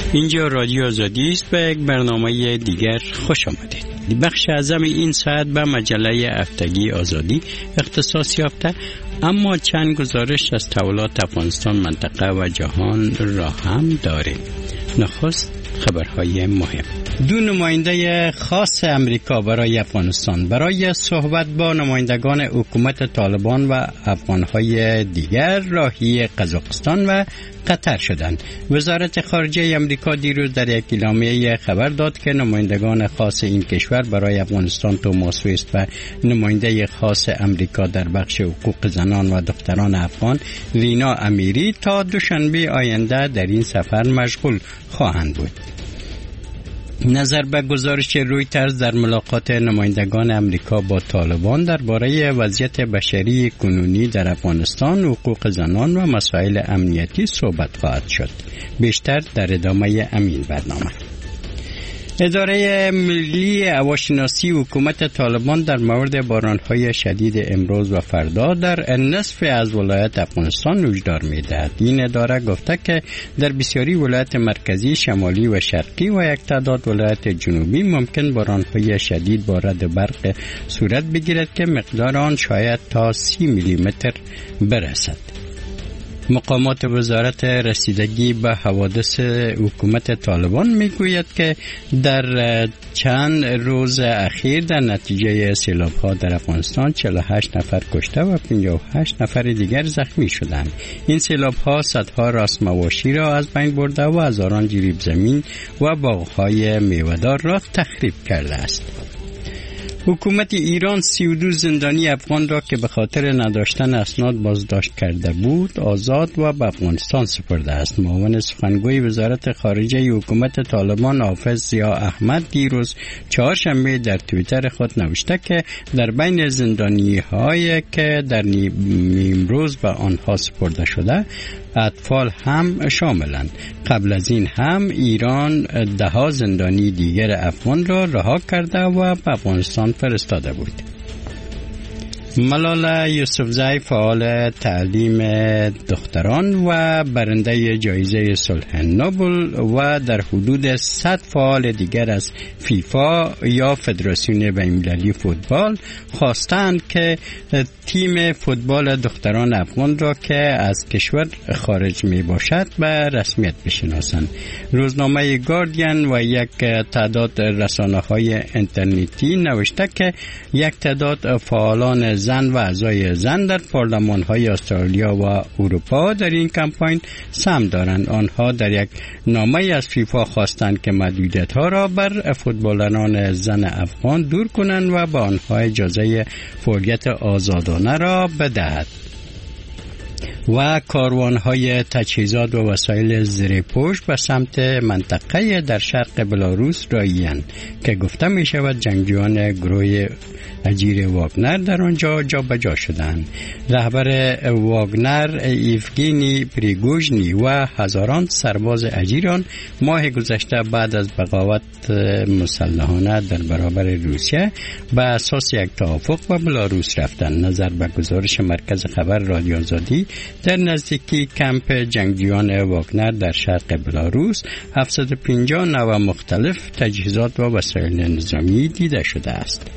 اینجا رادیو آزادی است. به یک برنامه دیگر خوش آمدید. بخش اعظم این ساعت به مجله هفتگی آزادی اختصاص یافته، اما چند گزارش از تحولات افغانستان، منطقه و جهان را هم داریم. نخست خبرهای مهم. دو نماینده خاص امریکا برای افغانستان برای صحبت با نمایندگان حکومت طالبان و افغانهای دیگر راهی قزاقستان و قطر شدند. وزارت خارجه امریکا دیروز در یک اعلامیه خبر داد که نمایندگان خاص این کشور برای افغانستان توماس وست و نماینده خاص امریکا در بخش حقوق زنان و دختران افغان رینا امیری تا دوشنبه آینده در این سفر مشغول خواهند بود. نظر به گزارش رویترز در ملاقات نمایندگان امریکا با طالبان درباره وضعیت بشری کنونی در افغانستان، حقوق زنان و مسائل امنیتی صحبت خواهد شد. بیشتر در ادامه امین برنامه. اداره ملی هواشناسی حکومت طالبان در مورد بارانهای شدید امروز و فردا در نصف از ولایت افغانستان هشدار می‌دهد. این اداره گفته که در بسیاری ولایت مرکزی، شمالی و شرقی و یک تعداد ولایت جنوبی ممکن بارانهای شدید با رعد برق صورت بگیرد که مقدار آن شاید تا 30 میلیمتر برسد. مقامات وزارت رسیدگی به حوادث حکومت طالبان میگوید که در چند روز اخیر در نتیجه سیلاب‌ها در افغانستان 48 نفر کشته و 58 نفر دیگر زخمی شدند. این سیلاب‌ها صدها راس مواشی را از بین برده و هزاران جریب زمین و باغ‌های میوه‌دار را تخریب کرده است. حکومت ایران 32 زندانی افغان را که به خاطر نداشتن اسناد بازداشت کرده بود آزاد و به افغانستان سپرده است. معاون سخنگوی وزارت خارجه حکومت طالبان حافظ ضیا احمد دیروز چهارشنبه در توییتر خود نوشته که در بین زندانی‌هایی که در نیمروز به آنها سپرده شده اطفال هم شاملند. قبل از این هم ایران 10 زندانی دیگر افغان را رها کرده و به افغانستان فرستاده بود. ملاله یوسفزئی فعال تعلیم دختران و برنده جایزه صلح نوبل و در حدود 100 فعال دیگر از فیفا یا فدراسیون بین‌المللی فوتبال خواستند که تیم فوتبال دختران افغان را که از کشور خارج می باشد به رسمیت بشناسند. روزنامه گاردین و یک تعداد رسانه‌های اینترنتی نوشته که یک تعداد فعالان زن و اعضای زن در پارلمان‌های استرالیا و اروپا در این کمپاین سهم دارند. آنها در یک نامه از فیفا خواستند که محدودیت‌ها را بر فوتبالران زن افغان دور کنند و به آنها اجازه فعالیت آزادانه را بدهد. و کاروان‌های تجهیزات و وسایل زیرپوش به سمت منطقه در شرق بلاروس رایند که گفته می شود جنگجویان گروه اجیر واگنر در آنجا جابجا شدند. رهبر واگنر ایفگینی پریگوژنی و هزاران سرباز اجیران ماه گذشته بعد از بغاوت مسلحانه در برابر روسیه به اساس یک توافق به بلاروس رفتند. نظر به گزارش مرکز خبر رادیو آزادی در نزدیکی کمپ جنگجویان واگنر در شرق بلاروس 750 نوع مختلف تجهیزات و وسایل نظامی دیده شده است.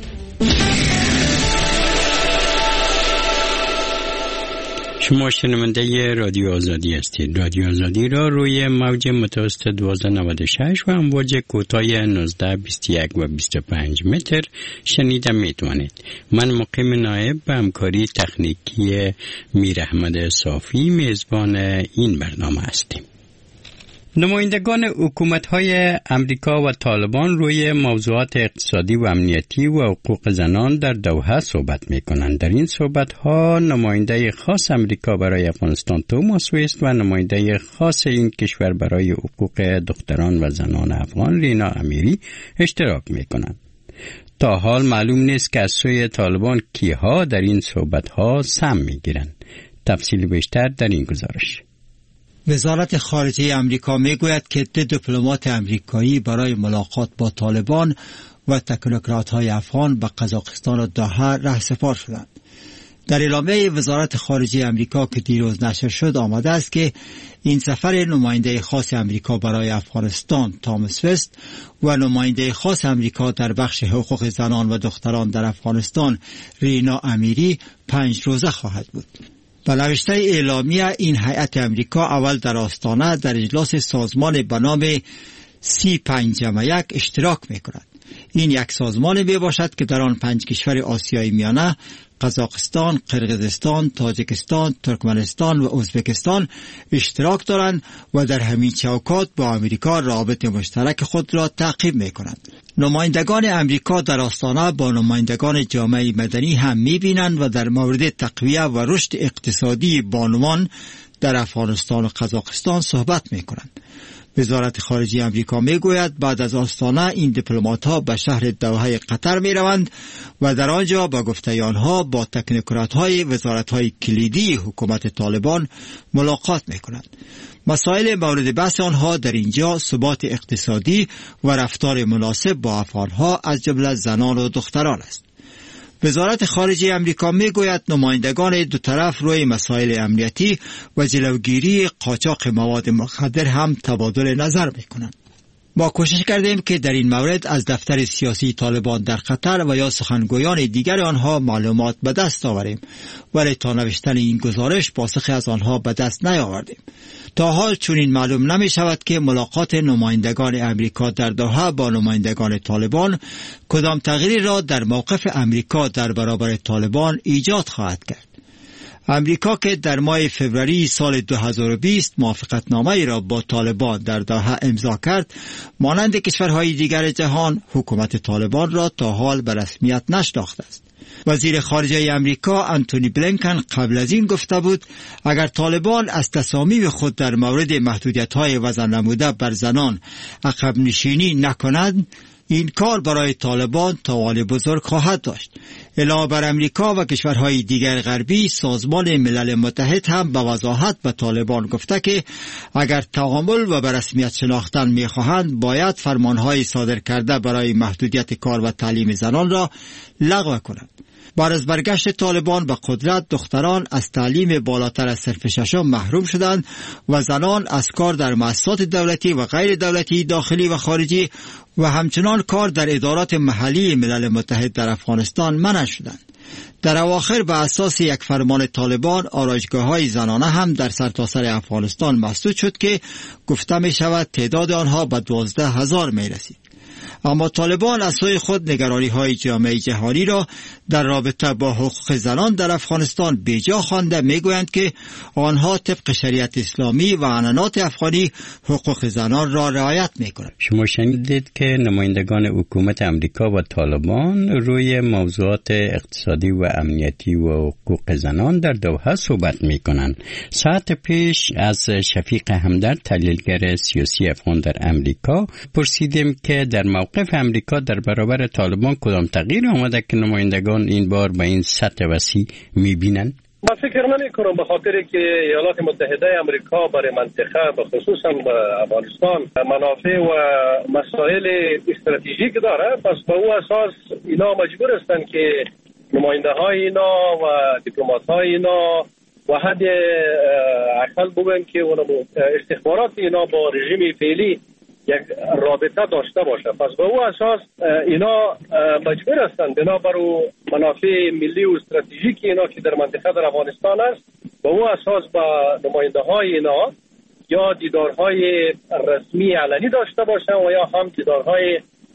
شما شنونده رادیو آزادی هستید. رادیو آزادی را روی موج متوسط 1296 و امواج کوتاه 19، 21 و 25 متر شنیده میتوانید. من مقیم نایب به همکاری تکنیکی میر احمد صافی میزبان این برنامه هستیم. نمایندگان حکومت‌های امریکا و طالبان روی موضوعات اقتصادی و امنیتی و حقوق زنان در دوحه صحبت می‌کنند. در این صحبت‌ها نماینده خاص امریکا برای افغانستان توماس وست و نماینده خاص این کشور برای حقوق دختران و زنان افغان رینا امیری اشتراک می‌کنند. تا حال معلوم نیست که از سوی طالبان کیها در این صحبت‌ها سهم می‌گیرند. تفصیل بیشتر در این گزارش. وزارت خارجه امریکا میگوید که 2 دیپلمات امریکایی برای ملاقات با طالبان و تکنوکرات‌های افغان به قزاقستان و دوحه رهسپار شدند. در اعلامیه وزارت خارجه امریکا که دیروز نشر شد آمده است که این سفر نماینده خاص امریکا برای افغانستان تامس وست و نماینده خاص امریکا در بخش حقوق زنان و دختران در افغانستان رینا امیری 5 روزه خواهد بود. به نوشته اعلامیه این هیئت امریکا اول در آستانه در اجلاس سازمان به نام C5+1 اشتراک می‌کند. این یک سازمان می باشد که در آن 5 کشور آسیای میانه، قزاقستان، قرقیزستان، تاجیکستان، ترکمنستان و ازبکستان اشتراک دارند و در همین چوکات با امریکا روابط مشترک خود را تعقیب می کنند. نمایندگان امریکا در آستانه با نمایندگان جامعه مدنی هم می بینند و در مورد تقویت و رشد اقتصادی بانوان در افغانستان و قزاقستان صحبت می کنند. وزارت خارجه امریکا می گوید بعد از آستانه این دیپلمات ها به شهر دوحه قطر می روند و در آنجا با گفته آنها با تکنوکرات های وزارت های کلیدی حکومت طالبان ملاقات می کنند. مسائل مورد بحث آنها در اینجا ثبات اقتصادی و رفتار مناسب با افغانها از جمله زنان و دختران است. وزارت خارجه امریکا می گوید نمایندگان دو طرف روی مسائل امنیتی و جلوگیری قاچاق مواد مخدر هم تبادل نظر می کنند. ما کوشش کردیم که در این مورد از دفتر سیاسی طالبان در قطر و یا سخنگویان دیگر آنها معلومات به دست آوریم، ولی تا نوشتن این گزارش پاسخی از آنها به دست نیاوردیم. تا حال چنین معلوم نمی شود که ملاقات نمایندگان امریکا در دوحه با نمایندگان طالبان کدام تغییری را در موقف امریکا در برابر طالبان ایجاد خواهد کرد. امریکا که در ماه فوریه سال 2020 موافقتنامه را با طالبان در دوحه امضا کرد، مانند کشورهای دیگر جهان حکومت طالبان را تا حال به رسمیت نشناخته است. وزیر خارجه امریکا انتونی بلینکن قبل از این گفته بود اگر طالبان از تصامیم خود در مورد محدودیت‌های وضع نموده بر زنان عقب نشینی نکنند، این کار برای طالبان تاوان بزرگ خواهد داشت. علاوه بر امریکا و کشورهای دیگر غربی، سازمان ملل متحد هم به وضاحت به طالبان گفته که اگر تعامل و به رسمیت شناختن می‌خواهند باید فرمانهای صادر کرده برای محدودیت کار و تعلیم زنان را لغو کنند. بعد از برگشت طالبان به قدرت، دختران از تعلیم بالاتر از صنف ششم محروم شدند و زنان از کار در مؤسسات دولتی و غیر دولتی داخلی و خارجی و همچنان کار در ادارات محلی ملل متحد در افغانستان منع شدند. در اواخر به اساس یک فرمان طالبان آرایشگاه‌های زنانه هم در سرتاسر افغانستان مسدود شد که گفته می شود تعداد آنها به 12,000 می رسید. اما طالبان از سوی خود نگرانی‌های جامعه جهانی را در رابطه با حقوق زنان در افغانستان بیجا خوانده می‌گویند که آنها طبق شریعت اسلامی و عنعنات افغانی حقوق زنان را رعایت می‌کنند. شما شنیدید که نمایندگان حکومت امریکا و طالبان روی موضوعات اقتصادی و امنیتی و حقوق زنان در دوحه صحبت می‌کنند. ساعت پیش از شفیق همدرد، تحلیلگر سیاسی افغان در امریکا، پرسیدیم که در موقف امریکا در برابر طالبان کدام تغییر آمده که نمایندگان این بار به این سطح وسیع می‌بینند؟ من فکر نمی‌کنم، به خاطر که ایالات متحده امریکا برای منطقه و خصوصا افغانستان منافع و مسائل استراتژیک داره، پس به او اساس اینا مجبور هستند که نماینده‌های اینا و دیپلمات‌های اینا و حد اقل بگن که استخبارات اینا با رژیم فعلی یک رابطه داشته باشه. پس به او اساس اینا مجبور هستند بنابر منافع ملی و استراتژیک اینا که در منطقه در افغانستان است، به او اساس با نماینده های اینا یا دیدارهای رسمی علنی داشته باشن و یا هم دیدارهای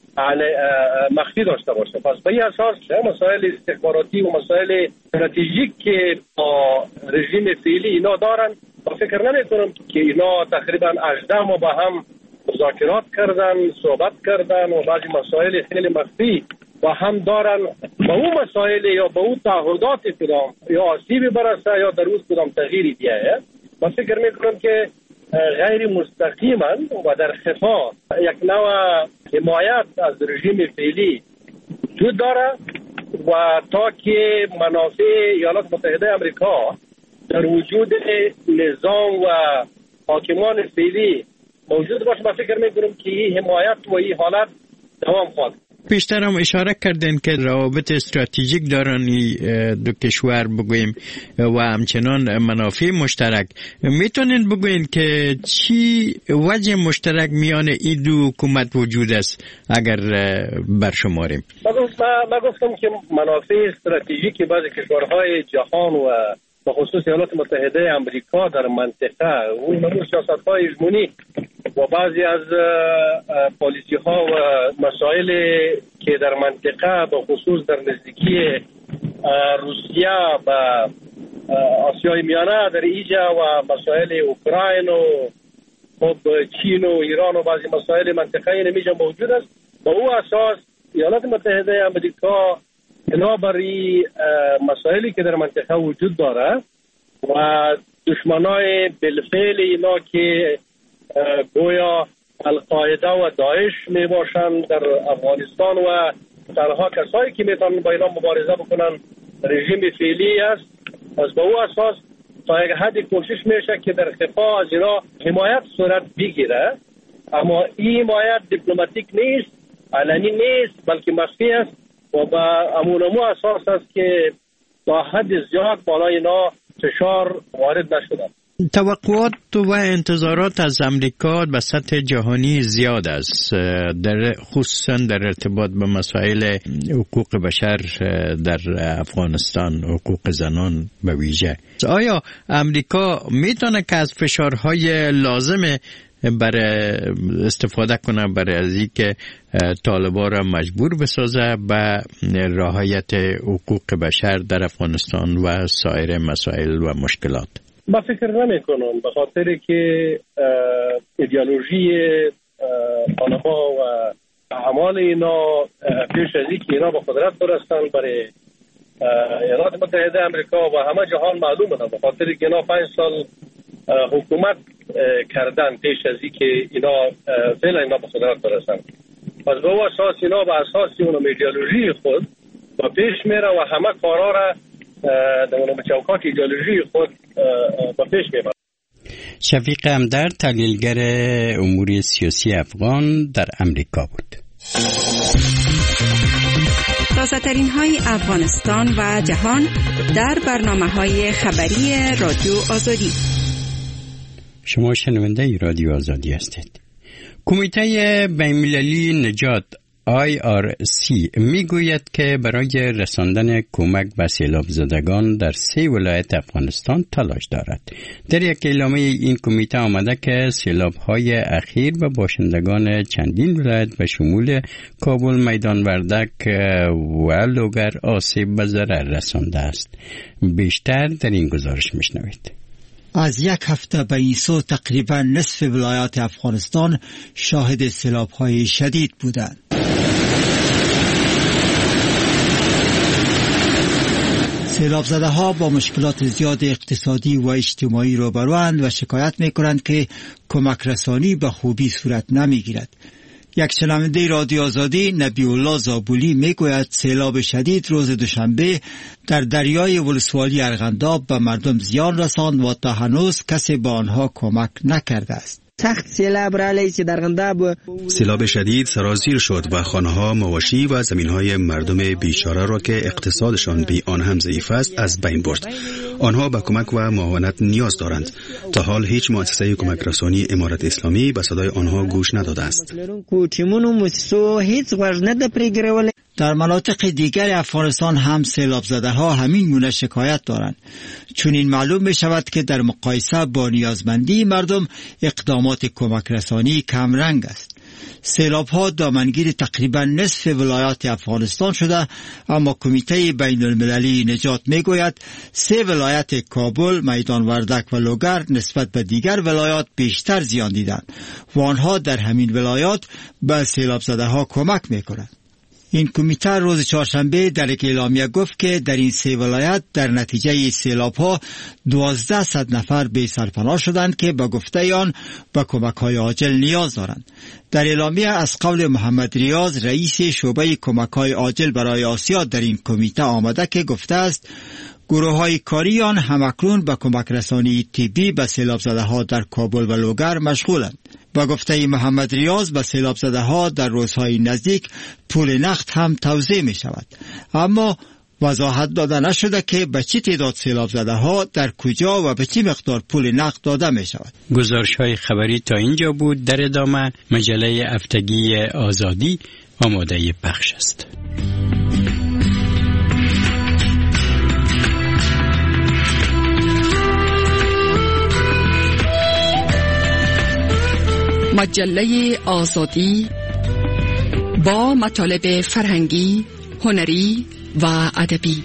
مخفی داشته باشه. پس به این اساس مسائل استخباراتی و مسائل استراتژیک که با رژیم فعلی اینا دارن، من فکر نمی کنم که اینا تقریبا 18 ماه با هم مذاکرات کردن، صحبت کردن و بعضی مسائل خیلی مخفی با هم دارن. با اون مسائل یا با اون تعهدات کدام یا آسیبی برسه یا در روز کدام تغییری بیایه، من فکر میکنم که غیر مستقیما و در خفا یک نوع حمایت از رژیم فعلی وجود داره و تا که منافع ایالات متحده امریکا در وجود نظام و حاکمان فعلی موجود باشه، من فکر میکنم که این حمایت و این حالت دوام خواهد. پیشتر هم اشاره کردین که روابط استراتژیک دارن دو کشور بگوییم و همچنان منافع مشترک. میتونین بگوین که چی وجه مشترک میان این دو حکومت وجود است اگر برشماریم؟ ما گفتم که منافع استراتژیک بعض کشورهای جهان و به خصوص ایالات متحده آمریکا در منطقه و این سیاست‌های هژمونی و بعضی از پالیسی ها و مسائل که در منطقه به خصوص در نزدیکی روسیه و آسیای میانه در اینجا و مسائل اوکراین و خب چین و ایران و بعضی مسائل منطقه‌ای نمیشه موجود است. با او اساس ایالات متحده آمریکا بنابراین مسائلی که در منطقه وجود داره و دشمنای بالفعل اینا که گویا القاعده و داعش می باشند در افغانستان و تنها کسایی که میتونن با اینا مبارزه بکنن رژیم فعلی است. از به او اساس تا یک حدی کوشش میشه که در خفا از اینا حمایت صورت بگیره، اما این حمایت دیپلماتیک نیست، علنی نیست، بلکه مخفی است و با امونمو اساس است که تا حد زیاد بالای اینا فشار وارد نشده. توقعات و انتظارات از امریکا به سطح جهانی زیاد است، خصوصا در ارتباط به مسائل حقوق بشر در افغانستان، حقوق زنان به ویژه. آیا امریکا میتونه که از فشارهای لازم برای استفاده کنه برای از اینکه طالبان را مجبور بسازه به رعایت حقوق بشر در افغانستان و سایر مسائل و مشکلات؟ من فکر نمی کنم، به خاطر که ایدئولوژی طالبان و اعمال اینا پیش از اینکه اینا به قدرت برسن برای ایالات متحده آمریکا و همه جهان معلومه، به خاطر که اینا 5 سال حکومت کردن پیش از اینکه اینا فعلا اینا به قدرت برسن. پس به او اساس اینا به اساس اون ایدئولوژی خود و پیش میره و همه کارا را در اون چوکات ایدئولوژی خود به پیش میبره. شفیق همدرد، تحلیلگر امور سیاسی افغان در امریکا بود. تازه‌ترین های افغانستان و جهان در برنامه‌های خبری رادیو آزادی. شما شنونده رادیو آزادی هستید. کمیته بین‌المللی نجات IRC میگوید که برای رساندن کمک به سیلاب زدگان در 3 ولایت افغانستان تلاش دارد. در یک اعلامیه این کمیته آمده که سیلاب‌های اخیر به باشندگان چندین ولایت به شمول کابل، میدان وردک و لوگر آسیب به ضرر رسانده است. بیشتر در این گزارش میشنوید. از یک هفته به این سو تقریبا نصف ولایات افغانستان شاهد سیلاب‌های شدید بودند. سیلاب زده ها با مشکلات زیاد اقتصادی و اجتماعی روبروند و شکایت می کنند که کمک رسانی به خوبی صورت نمی گیرد. یک شنونده رادیو آزادی، نبی الله زابولی، می گوید سیلاب شدید روز دوشنبه در دریای ولسوالی ارغنداب به مردم زیان رساند و تا هنوز کسی به آنها کمک نکرده است. سخت سیلاب رالی که در ارغنداب سیلاب شدید سرازیر شد و خانه‌ها، مواشی و زمین‌های مردم بیچاره را که اقتصادشان بی آن هم ضعیف است از بین برد. آنها به کمک و معاونت نیاز دارند. تا حال هیچ مؤسسه کمک رسانی امارت اسلامی به صدای آنها گوش نداده است. در مناطق دیگر افغانستان هم سیلاب زده ها همین گونه شکایت دارند، چون این معلوم می شود که در مقایسه با نیازمندی مردم اقدامات کمک رسانی کم رنگ است. سیلاب ها دامنگیر تقریبا نصف ولایات افغانستان شده، اما کمیته بین المللی نجات می گوید 3 ولایت کابل، میدان وردک و لوگر نسبت به دیگر ولایات بیشتر زیان دیدند و آنها در همین ولایات به سیلاب زده ها کمک می کنند. این کمیته روز چهارشنبه در یک اعلامیه گفت که در این 3 ولایت در نتیجه سیلاب‌ها 1200 نفر بی سرپناه شدند که به گفته آن به کمک‌های عاجل نیاز دارند. در اعلامیه از قول محمد ریاض، رئیس شعبه کمک‌های عاجل برای آسیا در این کمیته آمده که گفته است گروه‌های کاری آن همکنون به کمک رسانی طبی به سیلاب زده‌ها در کابل و لوگر مشغولند. با گفته محمد ریاض به سیلاب زده ها در روزهای نزدیک پول نقد هم توزیع می شود، اما وضاحت داده نشده که به چه تعداد سیلاب زده ها در کجا و به چه مقدار پول نقد داده می شود. گزارش های خبری تا اینجا بود. در ادامه مجله هفتگی آزادی آماده پخش است. مجله آزادی با مطالب فرهنگی، هنری و ادبی.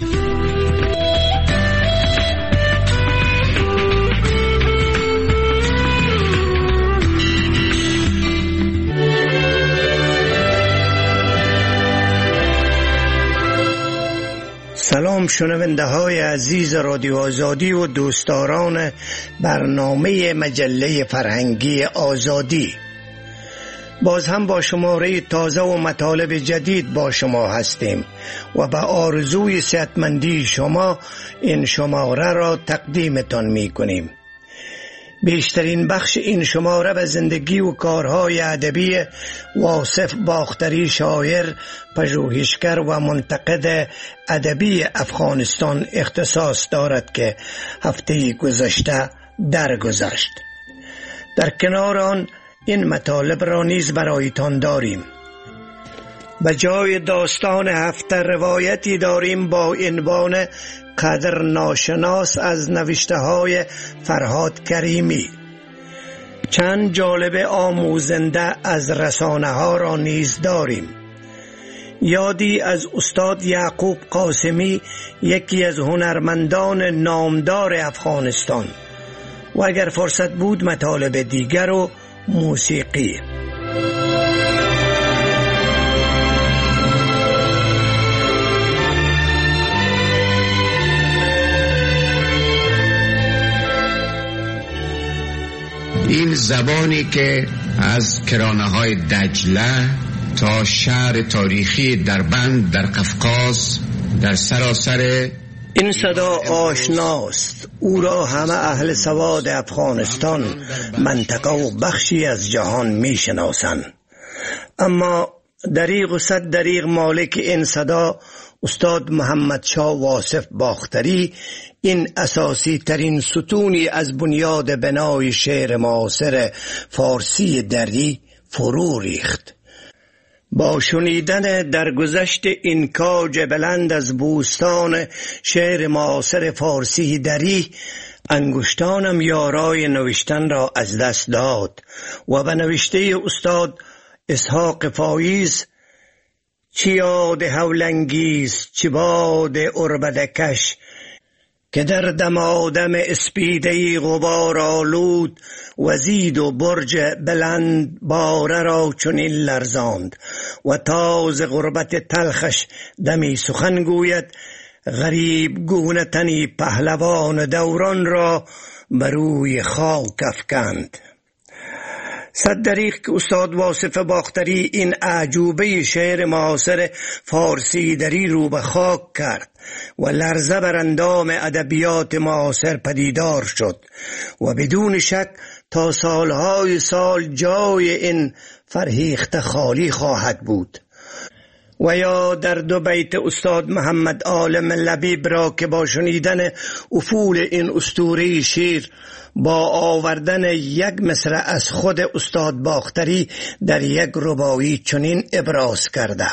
سلام شنونده های عزیز رادیو آزادی و دوستداران برنامه مجله فرهنگی آزادی. باز هم با شماره تازه و مطالب جدید با شما هستیم و به آرزوی صحتمندی شما این شماره را تقدیمتان می کنیم. بیشترین بخش این شماره به زندگی و کارهای ادبی واصف باختری، شاعر، پژوهشگر و منتقد ادبی افغانستان اختصاص دارد که هفته گذشته درگذشت. در کنار آن این مطالب را نیز برایتان داریم. به جای داستان هفته روایتی داریم با عنوان قدر ناشناس از نوشته های فرهاد کریمی. چند جالب آموزنده از رسانه ها را نیز داریم. یادی از استاد یعقوب قاسمی، یکی از هنرمندان نامدار افغانستان، و اگر فرصت بود مطالب دیگر و موسیقی. این زبانی که از کرانه‌های دجله تا شهر تاریخی دربند در قفقاز در سراسر این صدا آشناست. او را همه اهل سواد افغانستان، منطقه و بخشی از جهان می شناسند. اما دریغ و صد دریغ مالک این صدا استاد محمد شاه واصف باختری، این اساسی ترین ستونی از بنیاد بنای شعر معاصر فارسی دری فرو ریخت. با شنیدن درگذشت این کاج بلند از بوستان شعر معاصر فارسی دری، انگشتانم یارای نوشتن را از دست داد و به نوشته استاد اسحاق فایز، چی یاد هولنگیز چی باد اربدکش، که در دم آدم اسپیدهی غبار آلود، وزید و برج بلند باره را چنین لرزاند، و تاز غربت تلخش دمی سخن گوید، غریب گونه تنی پهلوان دوران را بروی خاک افکند. صد دریغ که استاد واصف باختری این اعجوبه شعر معاصر فارسی دری رو به خاک کرد و لرزه بر اندام ادبیات معاصر پدیدار شد و بدون شک تا سالهای سال جای این فرهیخته خالی خواهد بود. و یا در دو بیت استاد محمد عالم لبیب را که با شنیدن افول این اسطوره شعر با آوردن یک مصرع از خود استاد باختری در یک رباعی چنین ابراز کرده: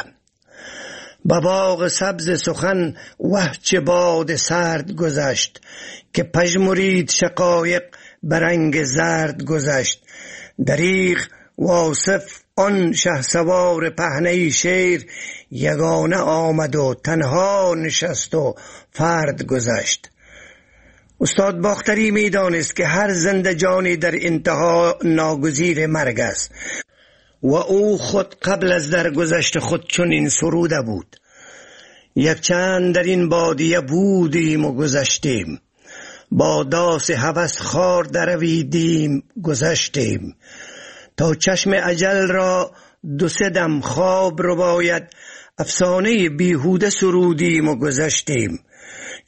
به باغ سبز سخن وه چه باد سرد گذشت، که پژمرید شقایق به رنگ زرد گذشت. دریغ واصف آن شهسوار پهنه شعر، یگانه آمد و تنها نشست و فرد گذشت. استاد باختری می دانست که هر زنده جانی در انتها ناگزیر مرگ است و او خود قبل از درگذشت خود چنین سروده بود: یک چند در این بادیه بودیم و گذشتیم، با داس هوس خار درویدیم گذشتیم، تا چشم اجل را دو سه دم خواب رو باید، افسانه بیهوده سرودیم و گذشتیم.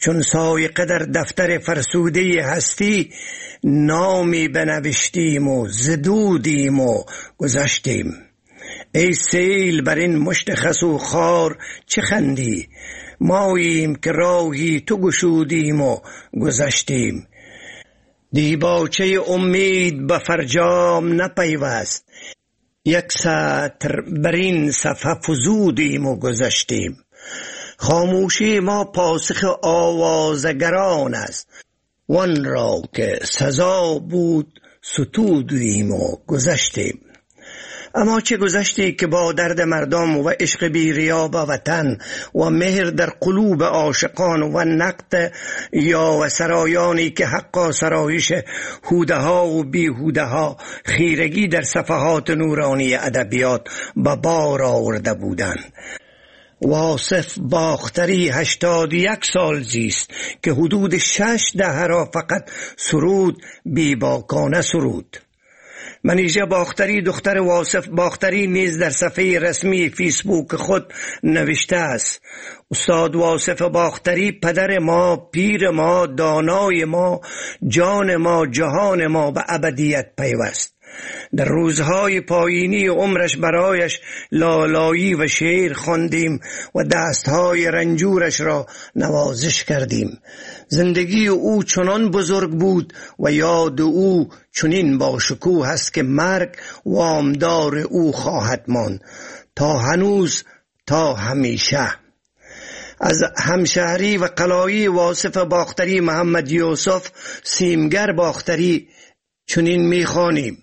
چون سایقه در دفتر فرسوده هستی نامی بنوشتیم و زدودیم و گذشتیم. ای سیل بر این مشت خس و خار چه خندی؟ ماییم که راهی تو گشودیم و گذشتیم. دیباچه امید به فرجام نپیوست، یک سطر بر این صفحه فزودیم و گذشتیم. خاموشی ما پاسخ آوازگران است، وان را که سزا بود ستودیم و گذشتیم. اما چه گذشتی که با درد مردم و عشق بی ریا به وطن و مهر در قلوب عاشقان و نقد یا و سرایانی که حقا سرایش هوده ها و بیهوده ها خیرگی در صفحات نورانی ادبیات به بار آورده بودند. واصف باختری 81 سال زیست که حدود 6 دهه را فقط سرود بیباکانه سرود. منیژه باختری دختر واصف باختری نیز در صفحه رسمی فیسبوک خود نوشته است: استاد واصف باختری پدر ما، پیر ما، دانای ما، جان ما، جهان ما به ابدیت پیوست. در روزهای پایینی عمرش برایش لالایی و شعر خواندیم و دستهای رنجورش را نوازش کردیم. زندگی او چنان بزرگ بود و یاد او چنین با شکوه است که مرگ وامدار او خواهد ماند تا هنوز، تا همیشه. از همشهری و قلایی واصف باختری محمد یوسف سیمگر باختری چنین می‌خوانیم: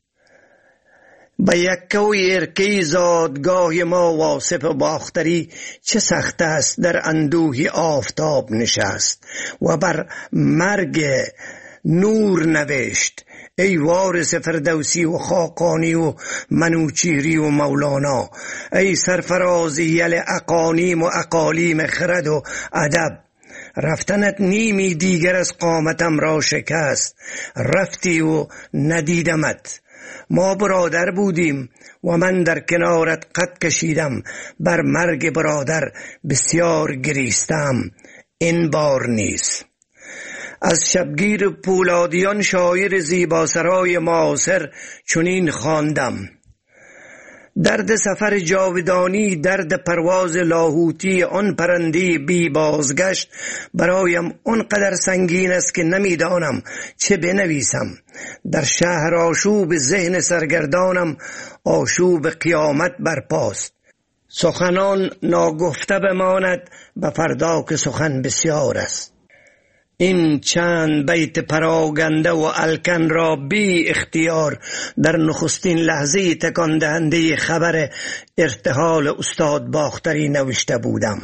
به یکه و ارکی زادگاه ما واصف باختری چه سخت است در اندوهی آفتاب نشست و بر مرگ نور نوشت: ای وارث فردوسی و خاقانی و منوچیری و مولانا، ای سرفراز یل اقانیم و اقالیم خرد و ادب، رفتنت نیمی دیگر از قامتم را شکست، رفتی و ندیدمت. ما برادر بودیم و من در کنارت قد کشیدم، بر مرگ برادر بسیار گریستم، این بار نیست. از شبگیر پولادیان شاعر زیباسرای معاصر چنین خواندم: درد سفر جاودانی، درد پرواز لاهوتی آن پرنده بی بازگشت برایم آنقدر سنگین است که نمیدانم چه بنویسم. در شهر آشوب ذهن سرگردانم آشوب قیامت برپاست. سخنان ناگفته بماند به فردا که سخن بسیار است. این چند بیت پراگنده و الکن را بی اختیار در نخستین لحظه تکان دهنده خبر ارتحال استاد باختری نوشته بودم.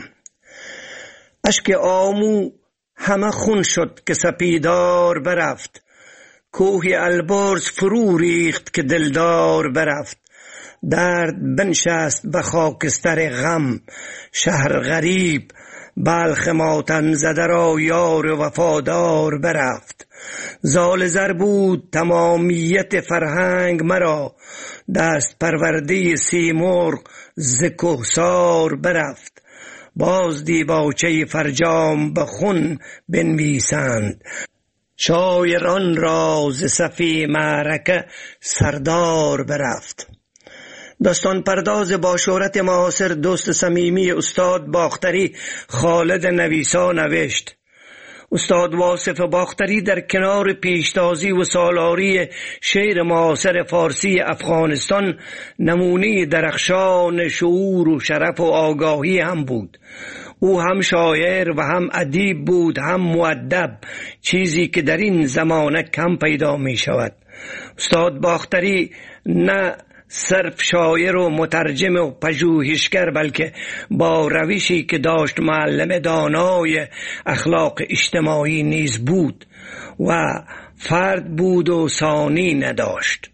اشک آمو همه خون شد که سپیدار برفت، کوه البرز فرو ریخت که دلدار برفت. درد بنشست به خاکستر غم، شهر غریب بلخ ماتم زده را یار وفادار برفت. زال زر بود تمامیت فرهنگ مرا، دست پرورده سیمرغ ز کهسار برفت. باز دیباچه فرجام به خون بنویسند، شاعران را ز صفی معرکه سردار برفت. داستان پرداز با شهرت معاصر دوست صمیمی استاد باختری خالد نویسا نوشت: استاد واصف باختری در کنار پیشتازی و سالاری شعر معاصر فارسی افغانستان نمونه درخشان شعور و شرف و آگاهی هم بود. او هم شاعر و هم ادیب بود، هم مؤدب، چیزی که در این زمانه کم پیدا می شود. استاد باختری نه صرف شاعر و مترجم و پژوهشگر، بلکه با روشی که داشت معلم دانای اخلاق اجتماعی نیز بود و فرد بود و ثانی نداشت.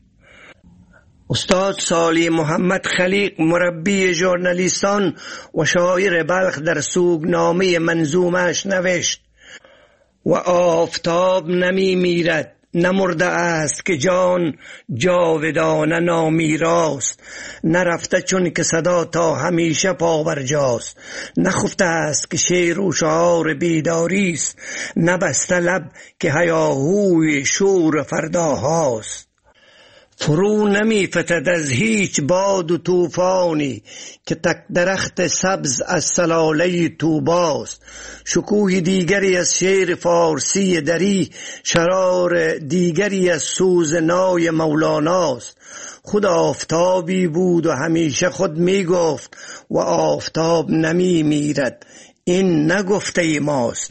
استاد سالی محمد خلیق مربی ژورنالیستان و شاعر بلخ در سوگنامه منظومش نوشت: و آفتاب نمی میرد نمرده است که جان جاودانه نامیراست، نرفته چون که صدا تا همیشه پابرجاست، نخفته است که شعر و شعار بیداری است، نبسته لب که هیاهوی شور فرداهاست. فرو نمی فتد از هیچ باد و طوفانی که تک درخت سبز از سلاله طوباست. شکوه دیگری از شعر فارسی دری، شرار دیگری از سوز نای مولاناست. خود آفتابی بود و همیشه خود می گفت و آفتاب نمی میرد، این نگفته ماست.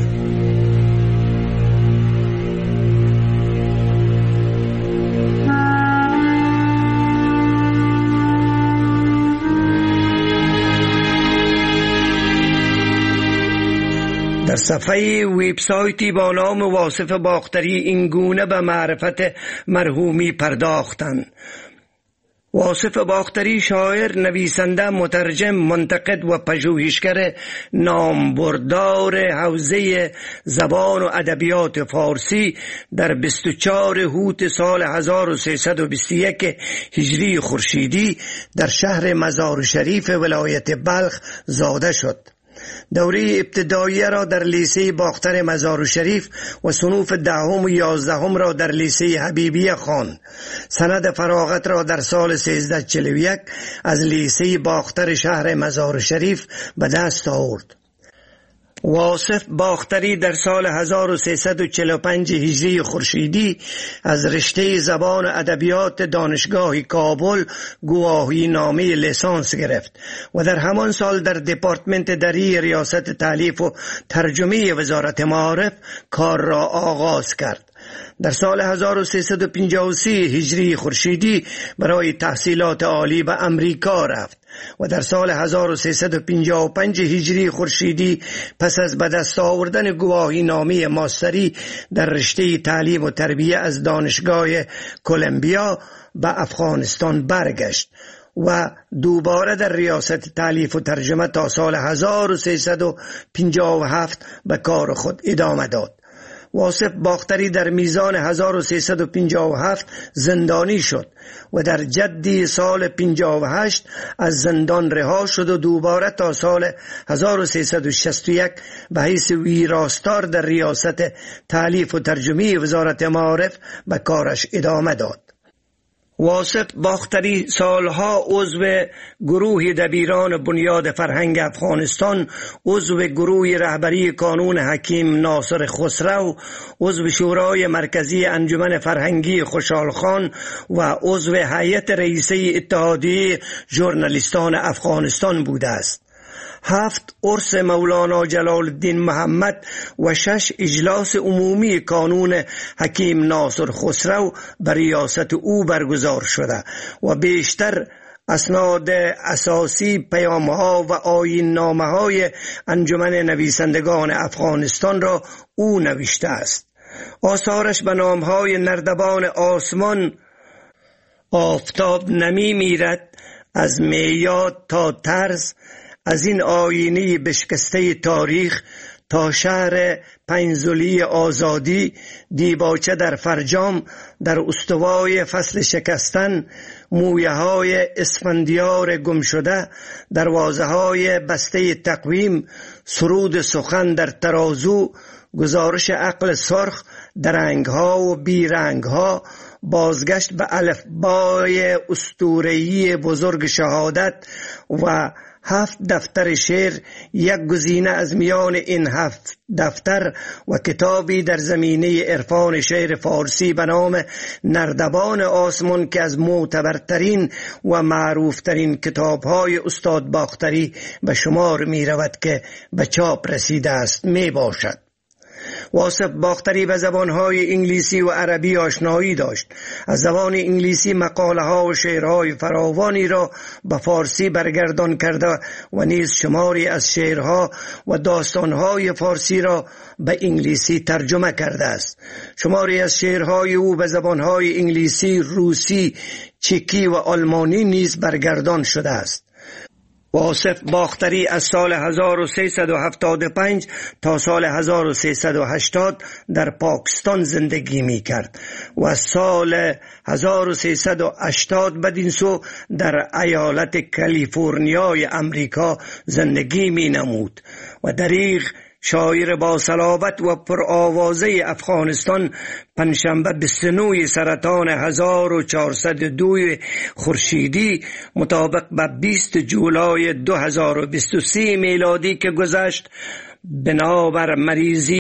در صفحه ویبسایتی با نام واصف باختری این گونه به معرفت مرحومی پرداختند. واصف باختری شاعر، نویسنده، مترجم، منتقد و پژوهشگر نامبردار حوزه زبان و ادبیات فارسی در 24 اوت سال 1321 هجری خورشیدی در شهر مزار شریف ولایت بلخ زاده شد. دوره ابتدایی را در لیسه باختر مزار شریف و صنوف 10 و 11 را در لیسه حبیبیه خواند. سند فراغت را در سال 1341 از لیسه باختر شهر مزار شریف به دست آورد. واصف باختری در سال 1345 هجری خورشیدی از رشته زبان و ادبیات دانشگاه کابل گواهی نامه لیسانس گرفت و در همان سال در دپارتمنت دری ریاست تالیف و ترجمه وزارت معارف کار را آغاز کرد. در سال 1353 هجری خورشیدی برای تحصیلات عالی به امریکا رفت و در سال 1355 هجری خورشیدی پس از به دست آوردن گواهی نامه ماستری در رشته تعلیم و تربیت از دانشگاه کلمبیا به افغانستان برگشت و دوباره در ریاست تالیف و ترجمه تا سال 1357 به کار خود ادامه داد. واصف باختری در میزان 1357 زندانی شد و در جدی سال 58 از زندان رها شد و دوباره تا سال 1361 به حیث ویراستار در ریاست تالیف و ترجمه وزارت معارف به کارش ادامه داد. واصف باختری سالها عضو گروه دبیران بنیاد فرهنگ افغانستان، عضو گروه رهبری کانون حکیم ناصر خسرو، عضو شورای مرکزی انجمن فرهنگی خوشحال خان و عضو هیئت رئیسه اتحادیه ژورنالیستان افغانستان بوده است. 7 عرس مولانا جلال الدین محمد و 6 اجلاس عمومی کانون حکیم ناصر خسرو بر ریاست او برگزار شده و بیشتر اسناد اساسی، پیام‌ها و آیین‌نامه‌های انجمن نویسندگان افغانستان را او نوشته است. آثارش به نام‌های نردبان آسمان، آفتاب نمی میرد، از میاد تا طرز، از این آینه بشکسته تاریخ تا شهر پنزلی آزادی، دیباچه در فرجام، در استوای فصل شکستن، مویه های اسفندیار گم شده، دروازه های بسته تقویم، سرود سخن در ترازو، گزارش عقل سرخ، درنگ ها و بیرنگ ها، بازگشت به الفبای اسطوره‌ای بزرگ شهادت و 7 دفتر شعر، یک گزینه از میان این 7 دفتر و کتابی در زمینه عرفان شعر فارسی به نام نردبان آسمان که از معتبرترین و معروفترین کتاب‌های استاد باختری به شمار می رود که به چاپ رسیده است می باشد. واصف باختری به زبانهای انگلیسی و عربی آشنایی داشت. از زبان انگلیسی مقاله ها و شعرهای فراوانی را به فارسی برگردان کرده و نیز شماری از شعرها و داستانهای فارسی را به انگلیسی ترجمه کرده است. شماری از شعرهای او به زبانهای انگلیسی، روسی، چکی و آلمانی نیز برگردان شده است. واصف باختری از سال 1375 تا سال 1380 در پاکستان زندگی می کرد و از سال 1380 بدین سو در ایالت کالیفرنیای امریکا زندگی می نمود و دریغ شاعر با صلابت و پرآوازه افغانستان پنجشنبه 29 سرطان 1402 خورشیدی مطابق به 20 جولای 2023 میلادی که گذشت بنابر مریضی